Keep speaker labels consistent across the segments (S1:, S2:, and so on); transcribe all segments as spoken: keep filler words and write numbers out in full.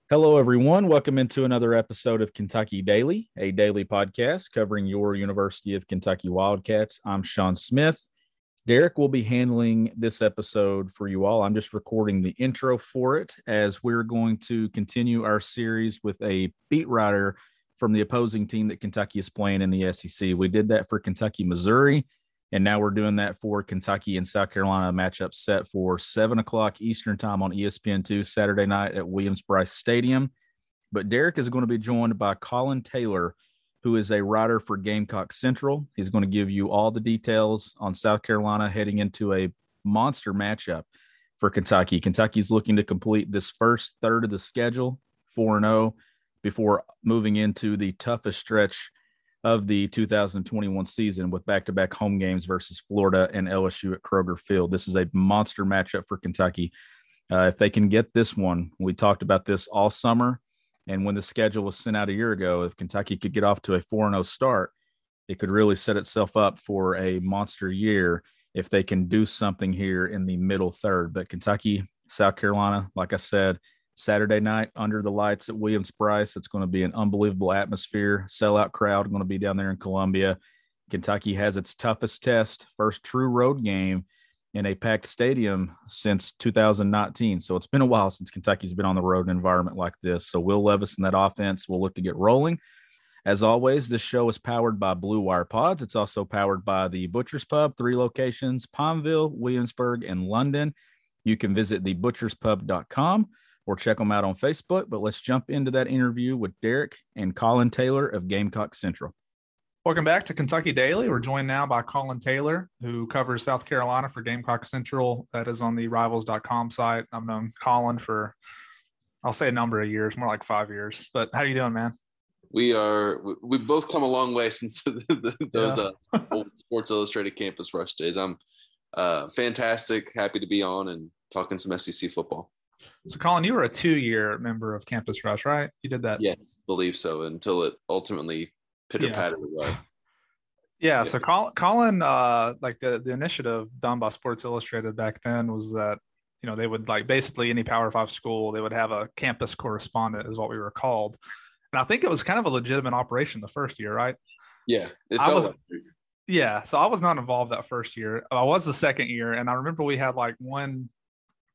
S1: Hello, everyone. Welcome into another episode of Kentucky Daily, a daily podcast covering your University of Kentucky Wildcats. I'm Sean Smith. Derek will be handling this episode for you all. I'm just recording the intro for it as we're going to continue our series with a beat writer from the opposing team that Kentucky is playing in the S E C. We did that for Kentucky, Missouri, and now we're doing that for Kentucky and South Carolina, matchup set for seven o'clock Eastern time on E S P N two Saturday night at Williams-Brice Stadium. But Derek is going to be joined by Colin Taylor, who is a writer for Gamecock Central. He's going to give you all the details on South Carolina heading into a monster matchup for Kentucky. Kentucky's looking to complete this first third of the schedule, four and oh, before moving into the toughest stretch of the two thousand twenty-one season with back-to-back home games versus Florida and L S U at Kroger Field. This is a monster matchup for Kentucky. Uh, if they can get this one, we talked about this all summer, and when the schedule was sent out a year ago, if Kentucky could get off to a four and oh start, it could really set itself up for a monster year if they can do something here in the middle third. But Kentucky, South Carolina, like I said, Saturday night under the lights at Williams-Brice. It's going to be an unbelievable atmosphere. Sellout crowd going to be down there in Columbia. Kentucky has its toughest test, first true road game in a packed stadium since two thousand nineteen. So it's been a while since Kentucky's been on the road in an environment like this. So Will Levis and that offense will look to get rolling. As always, this show is powered by Blue Wire Pods. It's also powered by the Butcher's Pub, three locations, Palmville, Williamsburg, and London. You can visit the butchers pub dot com or check them out on Facebook. But let's jump into that interview with Derek and Colin Taylor of Gamecock Central.
S2: Welcome back to Kentucky Daily. We're joined now by Colin Taylor, who covers South Carolina for Gamecock Central. That is on the rivals dot com site. I've known Colin for, I'll say a number of years, more like five years. But how you doing, man?
S3: We are, we've both come a long way since the, the, those yeah. uh, old Sports Illustrated Campus Rush days. I'm uh, fantastic, happy to be on and talking some S E C football.
S2: So, Colin, you were a two-year member of Campus Rush, right? You did that?
S3: Yes, believe so, until it ultimately pitter-pattered yeah. away.
S2: Yeah, yeah, so Colin, Colin uh, like the, the initiative done by Sports Illustrated back then was that, you know, they would, like, basically any Power Five school, they would have a campus correspondent is what we were called. And I think it was kind of a legitimate operation the first year, right?
S3: Yeah, it
S2: felt
S3: was,
S2: like Yeah, so I was not involved that first year. I was the second year, and I remember we had, like, one –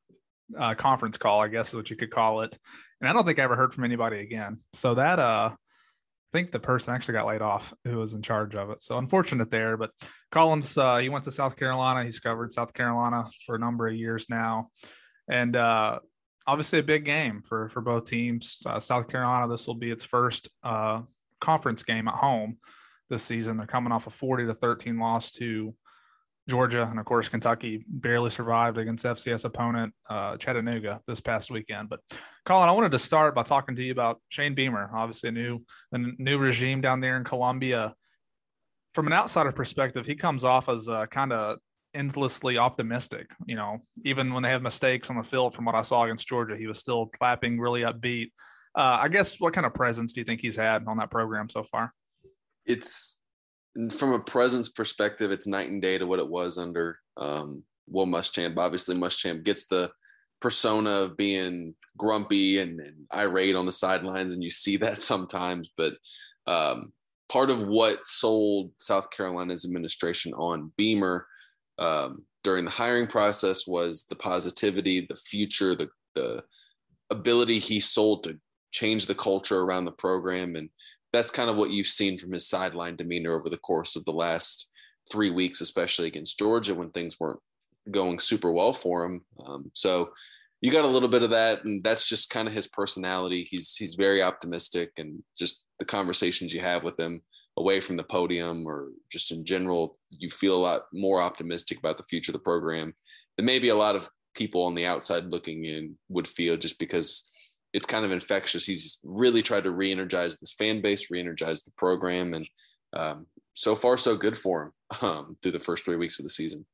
S2: Uh, conference call, I guess is what you could call it. And I don't think I ever heard from anybody again. So that, uh, I think the person actually got laid off who was in charge of it. So unfortunate there. But Collins, uh, he went to South Carolina. He's covered South Carolina for a number of years now. And uh, obviously a big game for, for both teams. Uh, South Carolina, this will be its first uh, conference game at home this season. They're coming off a forty to thirteen loss to Georgia, and of course Kentucky barely survived against F C S opponent uh, Chattanooga this past weekend. But Colin, I wanted to start by talking to you about Shane Beamer, obviously a new a new regime down there in Columbia. From an outsider perspective, he comes off as uh, kind of endlessly optimistic. You know, even when they have mistakes on the field, from what I saw against Georgia, he was still clapping, really upbeat. Uh, I guess what kind of presence do you think he's had on that program so far?
S3: It's From a presence perspective, it's night and day to what it was under um, Will Muschamp. Obviously, Muschamp gets the persona of being grumpy and, and irate on the sidelines, and you see that sometimes. But um, part of what sold South Carolina's administration on Beamer um, during the hiring process was the positivity, the future, the, the ability he sold to change the culture around the program. And that's kind of what you've seen from his sideline demeanor over the course of the last three weeks, especially against Georgia when things weren't going super well for him. Um, so you got a little bit of that, and that's just kind of his personality. He's he's very optimistic, and just the conversations you have with him away from the podium or just in general, you feel a lot more optimistic about the future of the program than maybe a lot of people on the outside looking in would feel, just because it's kind of infectious. He's really tried to re-energize this fan base, re-energize the program. And um, so far, so good for him um, through the first three weeks of the season.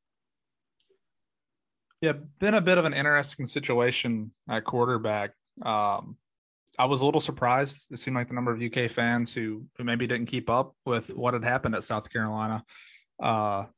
S2: Yeah, been a bit of an interesting situation at quarterback. Um, I was a little surprised. It seemed like the number of U K fans who, who maybe didn't keep up with what had happened at South Carolina. Uh,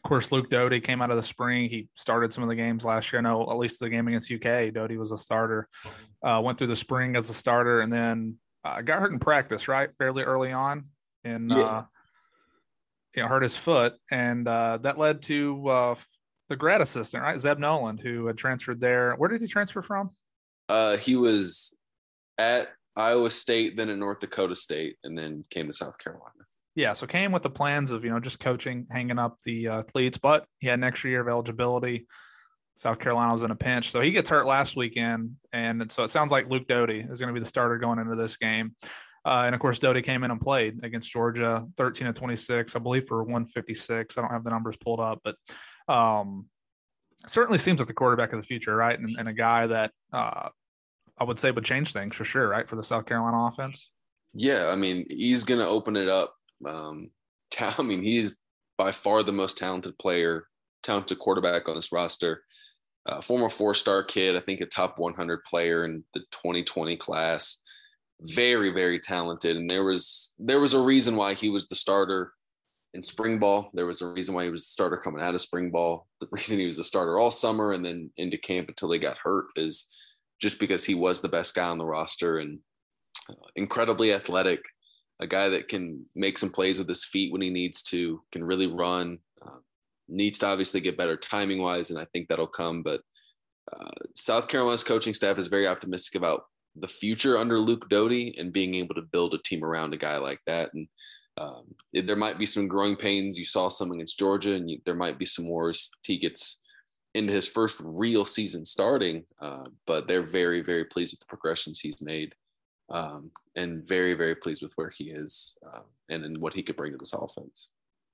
S2: Of course, Luke Doty came out of the spring. He started some of the games last year. I know at least the game against U K, Doty was a starter. Uh, went through the spring as a starter, and then uh, got hurt in practice, right, fairly early on, and
S3: Yeah.
S2: uh, you know, hurt his foot, and uh, that led to uh, the grad assistant, right, Zeb Noland, who had transferred there. Where did he transfer from?
S3: Uh, he was at Iowa State, then at North Dakota State, and then came to South Carolina.
S2: Yeah, so came with the plans of, you know, just coaching, hanging up the uh, cleats, but he had an extra year of eligibility. South Carolina was in a pinch. So he gets hurt last weekend, and so it sounds like Luke Doty is going to be the starter going into this game. Uh, and, of course, Doty came in and played against Georgia, thirteen of twenty-six, I believe, for one fifty-six. I don't have the numbers pulled up, but um, certainly seems like the quarterback of the future, right, and, and a guy that uh, I would say would change things for sure, right, for the South Carolina offense.
S3: Yeah, I mean, he's going to open it up. Um, I mean, he's by far the most talented player, talented quarterback on this roster. Uh, former four-star kid, I think a top one hundred player in the twenty twenty class. Very, very talented. And there was there was a reason why he was the starter in spring ball. There was a reason why he was the starter coming out of spring ball. The reason he was the starter all summer and then into camp until he got hurt is just because he was the best guy on the roster and uh, incredibly athletic. A guy that can make some plays with his feet when he needs to, can really run, uh, needs to obviously get better timing wise. And I think that'll come. But uh, South Carolina's coaching staff is very optimistic about the future under Luke Doty and being able to build a team around a guy like that. And um, it, there might be some growing pains. You saw some against Georgia, and you, there might be some more as he gets into his first real season starting. Uh, but they're very, very pleased with the progressions he's made. Um, and very, very pleased with where he is uh, and, and what he could bring to this offense.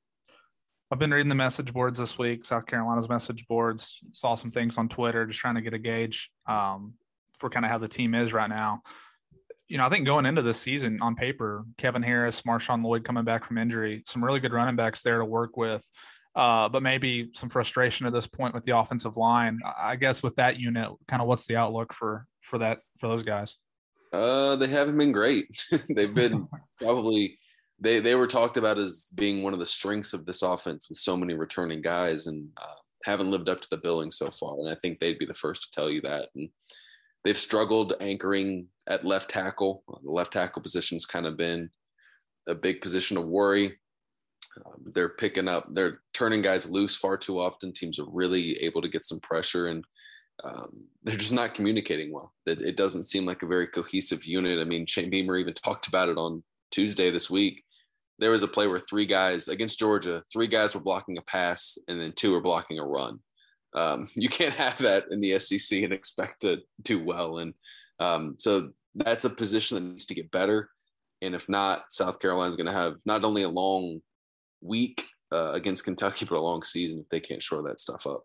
S2: I've been reading the message boards this week, South Carolina's message boards, saw some things on Twitter, just trying to get a gauge um, for kind of how the team is right now. You know, I think going into this season on paper, Kevin Harris, Marshawn Lloyd coming back from injury, some really good running backs there to work with, uh, but maybe some frustration at this point with the offensive line. I guess with that unit, kind of what's the outlook for for that for those guys?
S3: Uh, they haven't been great. They've been probably they they were talked about as being one of the strengths of this offense with so many returning guys, and uh, haven't lived up to the billing so far. And I think they'd be the first to tell you that. And they've struggled anchoring at left tackle. The left tackle position's kind of been a big position of worry. Um, they're picking up, they're turning guys loose far too often. Teams are really able to get some pressure, and um, they're just not communicating well. It, it doesn't seem like a very cohesive unit. I mean, Shane Beamer even talked about it on Tuesday this week. There was a play where three guys against Georgia, three guys were blocking a pass and then two were blocking a run. Um, you can't have that in the S E C and expect to do well. And um, so that's a position that needs to get better. And if not, South Carolina's going to have not only a long week uh, against Kentucky, but a long season if they can't shore that stuff up.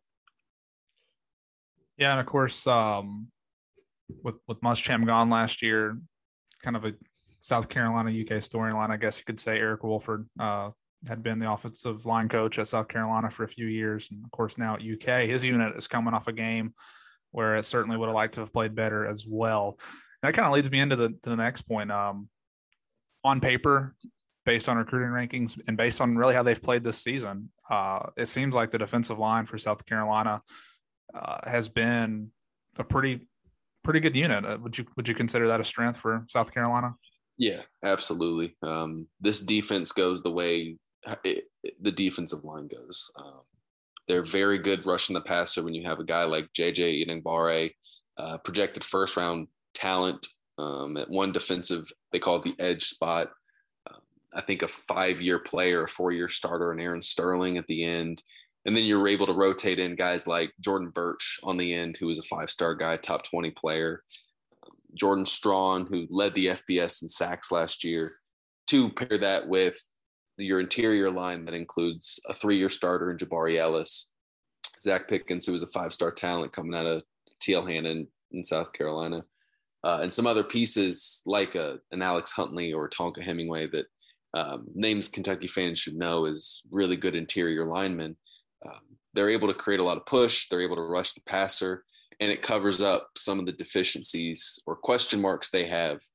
S2: Yeah, and of course, um, with with Muschamp gone last year, kind of a South Carolina U K storyline, I guess you could say. Eric Wolford uh, had been the offensive line coach at South Carolina for a few years, and of course now at U K, his unit is coming off a game where it certainly would have liked to have played better as well. And that kind of leads me into the to the next point. Um, on paper, based on recruiting rankings and based on really how they've played this season, uh, it seems like the defensive line for South Carolina Uh, has been a pretty pretty good unit. Uh, would you would you consider that a strength for South Carolina?
S3: Yeah, absolutely. Um, this defense goes the way it, it, the defensive line goes. Um, they're very good rushing the passer when you have a guy like J J Enagbare, uh, projected first round talent um, at one defensive, they call it the edge spot. Um, I think a five-year player, a four-year starter, and Aaron Sterling at the end. And then you're able to rotate in guys like Jordan Birch on the end, who was a five-star guy, top twenty player. Um, Jordan Strawn, who led the F B S in sacks last year. To pair that with your interior line that includes a three-year starter in Jabari Ellis, Zach Pickens, who was a five-star talent coming out of T L Hannon in South Carolina, uh, and some other pieces like a, an Alex Huntley or Tonka Hemingway that um, names Kentucky fans should know is really good interior linemen. Um, they're able to create a lot of push. They're able to rush the passer, and it covers up some of the deficiencies or question marks they have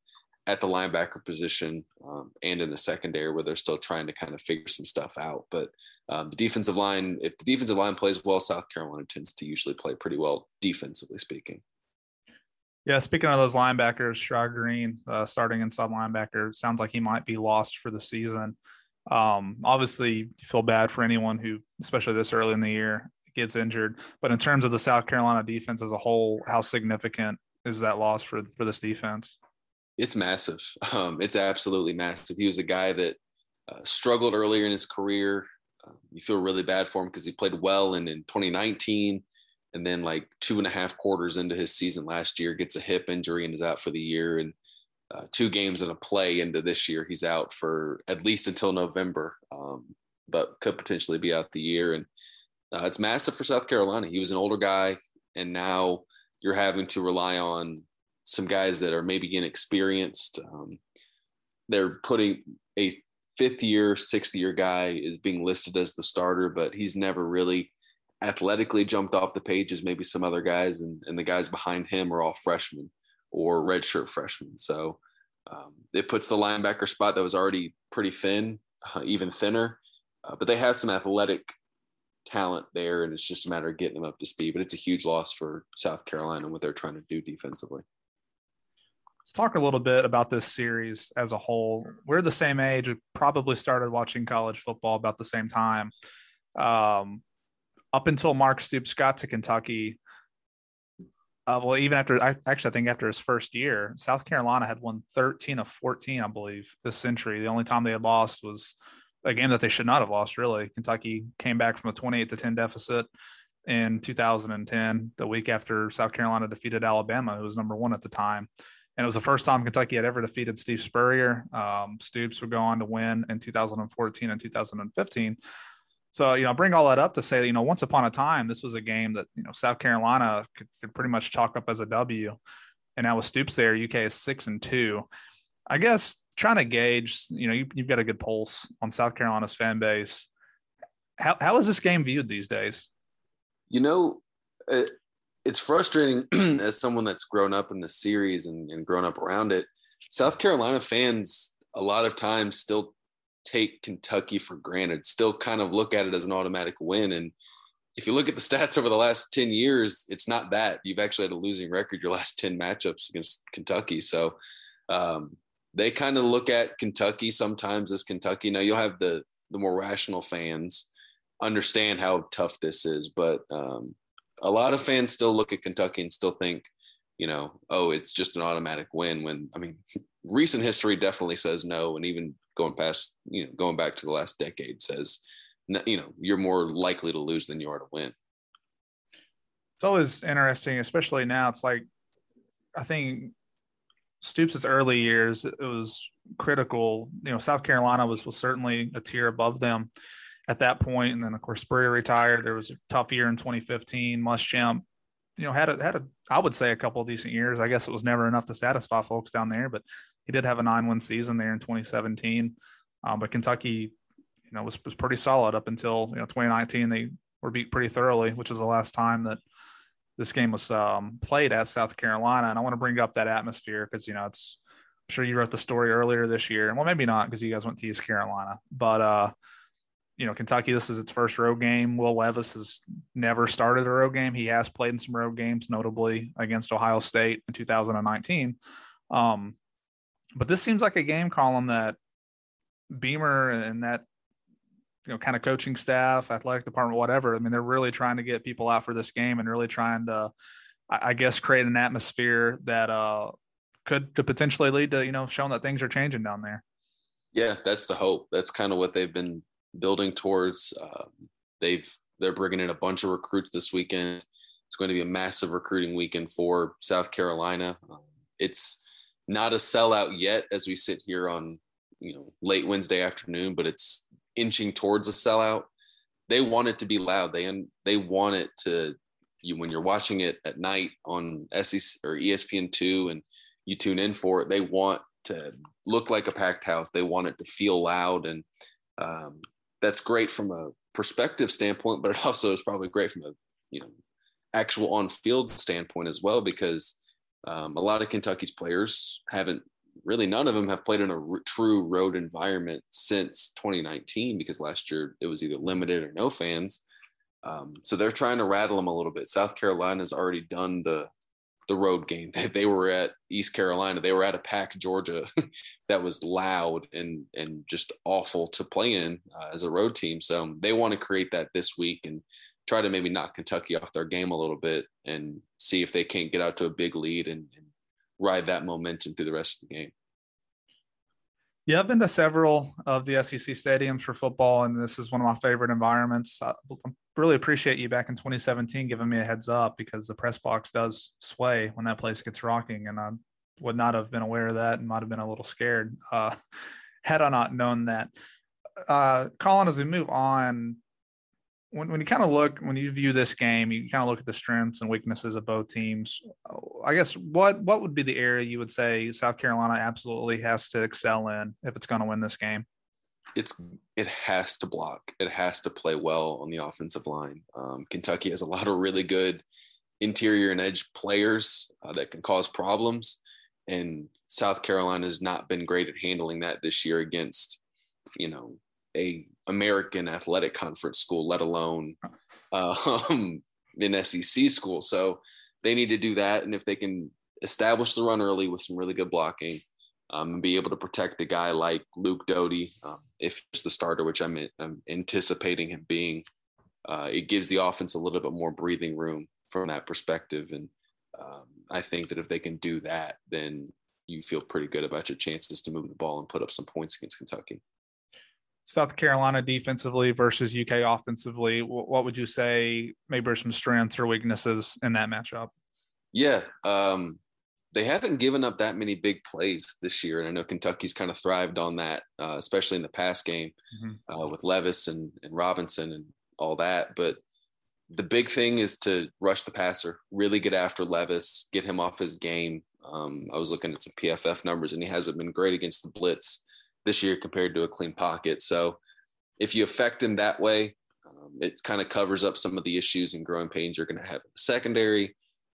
S3: at the linebacker position um, and in the secondary where they're still trying to kind of figure some stuff out. But um, the defensive line, if the defensive line plays well, South Carolina tends to usually play pretty well defensively speaking.
S2: Yeah, speaking of those linebackers, Shrug Green, uh, starting inside linebacker, sounds like he might be lost for the season. Um, obviously, you feel bad for anyone who, especially this early in the year, gets injured. But in terms of the South Carolina defense as a whole, how significant is that loss for, for this defense?
S3: It's massive. Um, it's absolutely massive. He was a guy that uh, struggled earlier in his career. Uh, you feel really bad for him because he played well in, in twenty nineteen. And then like two and a half quarters into his season last year, gets a hip injury and is out for the year. And uh, two games in a play into this year, he's out for at least until November, um, but could potentially be out the year. And uh, it's massive for South Carolina. He was an older guy, and now you're having to rely on some guys that are maybe inexperienced. Um, they're putting a fifth year, sixth year guy is being listed as the starter, but he's never really athletically jumped off the page as maybe some other guys, and, and the guys behind him are all freshmen or redshirt freshmen. So um, it puts the linebacker spot that was already pretty thin, uh, even thinner, uh, but they have some athletic talent there, and it's just a matter of getting them up to speed. But it's a huge loss for South Carolina and what they're trying to do defensively.
S2: Let's talk a little bit about this series as a whole. We're the same age. We probably started watching college football about the same time. Um, up until Mark Stoops got to Kentucky, uh, well, even after, I actually I think after his first year, South Carolina had won thirteen of fourteen, I believe, this century. The only time they had lost was a game that they should not have lost, really. Kentucky came back from a twenty-eight to ten deficit in two thousand ten, the week after South Carolina defeated Alabama, who was number one at the time. And it was the first time Kentucky had ever defeated Steve Spurrier. Um, Stoops would go on to win in two thousand fourteen and two thousand fifteen. So, you know, bring all that up to say that, you know, once upon a time, this was a game that, you know, South Carolina could, could pretty much chalk up as a W. And now with Stoops there, U K is six and two. I guess trying to gauge, you know, you, you've got a good pulse on South Carolina's fan base. How how is this game viewed these days?
S3: You know, it, it's frustrating as someone that's grown up in the series and, and grown up around it. South Carolina fans a lot of times still take Kentucky for granted, still kind of look at it as an automatic win. And if you look at the stats over the last ten years, it's not that. You've actually had a losing record your last ten matchups against Kentucky. So um, they kind of look at Kentucky sometimes as Kentucky. Now you'll have the the more rational fans understand how tough this is, but um, a lot of fans still look at Kentucky and still think, you know, oh, it's just an automatic win. When, I mean, recent history definitely says no. And even going past, you know, going back to the last decade says, you know, you're more likely to lose than you are to win.
S2: It's always interesting, especially now. It's like, I think Stoops' early years, it was critical. You know, South Carolina was, was certainly a tier above them at that point. And then, of course, Spurrier retired. There was a tough year in twenty fifteen. Muschamp, you know, had a, had a, I would say a couple of decent years. I guess it was never enough to satisfy folks down there, but he did have a nine-win season there in twenty seventeen. Um, but Kentucky, you know, was, was pretty solid up until, you know, twenty nineteen. They were beat pretty thoroughly, which is the last time that this game was um, played at South Carolina. And I want to bring up that atmosphere because, you know, it's, I'm sure you wrote the story earlier this year. Well, maybe not because you guys went to East Carolina, but, uh, you know, Kentucky, this is its first road game. Will Levis has never started a road game. He has played in some road games, notably against Ohio State in two thousand nineteen. Um, but this seems like a game column that Beamer and that, you know, kind of coaching staff, athletic department, whatever. I mean, they're really trying to get people out for this game and really trying to, I guess, create an atmosphere that uh, could, could potentially lead to, you know, showing that things are changing down there.
S3: Yeah, that's the hope. That's kind of what they've been building towards. Um, they've they're bringing in a bunch of recruits this weekend. It's going to be a massive recruiting weekend for South Carolina. Um, it's not a sellout yet as we sit here on, you know, late Wednesday afternoon, but it's inching towards a sellout. They want it to be loud. They they want it to, you when you're watching it at night on S E C or E S P N two and you tune in for it, they want to look like a packed house. They want it to feel loud, and um, that's great from a perspective standpoint, but it also is probably great from a, you know, actual on field standpoint as well, because um, a lot of Kentucky's players haven't really none of them have played in a r- true road environment since twenty nineteen, because last year it was either limited or no fans. Um, so they're trying to rattle them a little bit. South Carolina's already done the the road game. They, they were at East Carolina. They were at a packed Georgia that was loud and and just awful to play in uh, as a road team. So they want to create that this week and try to maybe knock Kentucky off their game a little bit and see if they can't get out to a big lead and, and ride that momentum through the rest of the game.
S2: Yeah, I've been to several of the S E C stadiums for football, and this is one of my favorite environments. I really appreciate you back in twenty seventeen giving me a heads up, because the press box does sway when that place gets rocking, and I would not have been aware of that and might have been a little scared uh, had I not known that. Uh, Colin, as we move on, when, when you kind of look, when you view this game, you kind of look at the strengths and weaknesses of both teams. I guess what what would be the area you would say South Carolina absolutely has to excel in if it's going to win this game?
S3: It's it has to block. It has to play well on the offensive line. Um, Kentucky has a lot of really good interior and edge players uh, that can cause problems, and South Carolina has not been great at handling that this year against, you know, a American Athletic Conference school, let alone uh, um, an S E C school. So they need to do that. And if they can establish the run early with some really good blocking um, and be able to protect a guy like Luke Doty, um, if he's the starter, which I'm, I'm anticipating him being, uh, it gives the offense a little bit more breathing room from that perspective. And um, I think that if they can do that, then you feel pretty good about your chances to move the ball and put up some points against Kentucky.
S2: South Carolina defensively versus U K offensively, what would you say maybe are some strengths or weaknesses in that matchup?
S3: Yeah, um, they haven't given up that many big plays this year, and I know Kentucky's kind of thrived on that, uh, especially in the pass game mm-hmm. uh, with Levis and, and Robinson and all that. But the big thing is to rush the passer, really get after Levis, get him off his game. Um, I was looking at some P F F numbers, and he hasn't been great against the blitz this year compared to a clean pocket. So if you affect him that way, um, it kind of covers up some of the issues and growing pains you're going to have in the secondary,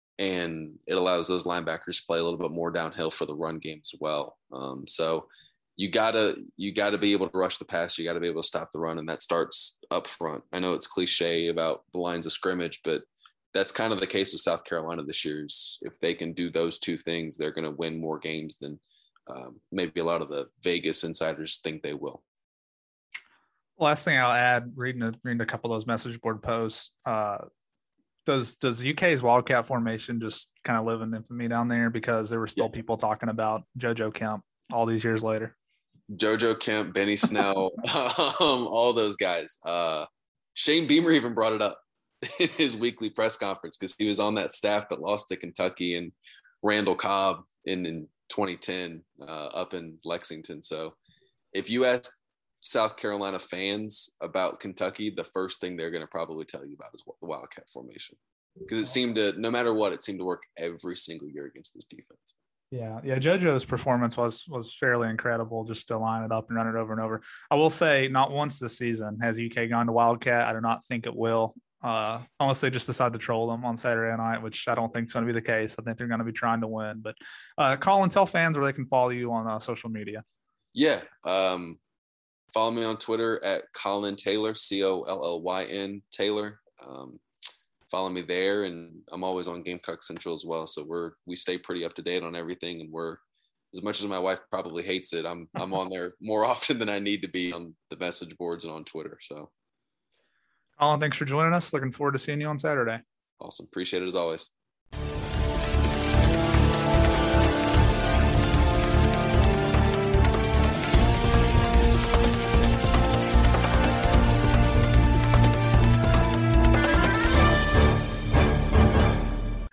S3: and it allows those linebackers to play a little bit more downhill for the run game as well. Um, so you gotta you gotta be able to rush the pass. You got to be able to stop the run, and that starts up front. I know it's cliche about the lines of scrimmage, but that's kind of the case with South Carolina this year. Is if they can do those two things, they're going to win more games than Um, maybe a lot of the Vegas insiders think they will.
S2: Last thing I'll add, reading a, reading a couple of those message board posts, uh, does does U K's Wildcat formation just kind of live in infamy down there, because there were still yeah. people talking about JoJo Kemp all these years later?
S3: JoJo Kemp, Benny Snell, um, all those guys. Uh, Shane Beamer even brought it up in his weekly press conference, because he was on that staff that lost to Kentucky and Randall Cobb in, in twenty ten uh, up in Lexington. So if you ask South Carolina fans about Kentucky, the first thing they're going to probably tell you about is the Wildcat formation, because it seemed to, no matter what, it seemed to work every single year against this defense.
S2: Yeah. Yeah. JoJo's performance was, was fairly incredible, just to line it up and run it over and over. I will say not once this season has U K gone to Wildcat. I do not think it will. Uh, unless they just decide to troll them on Saturday night, which I don't think is going to be the case. I think they're going to be trying to win. But uh, Colin, tell fans where they can follow you on uh, social media.
S3: Yeah. Um, follow me on Twitter at Colin Taylor, C O L L Y N Taylor. Um, follow me there, and I'm always on Gamecock Central as well. So we're we stay pretty up to date on everything, and we're, as much as my wife probably hates it, I'm I'm on there more often than I need to be on the message boards and on Twitter. So.
S2: Colin, thanks for joining us. Looking forward to seeing you on Saturday.
S3: Awesome. Appreciate it as always.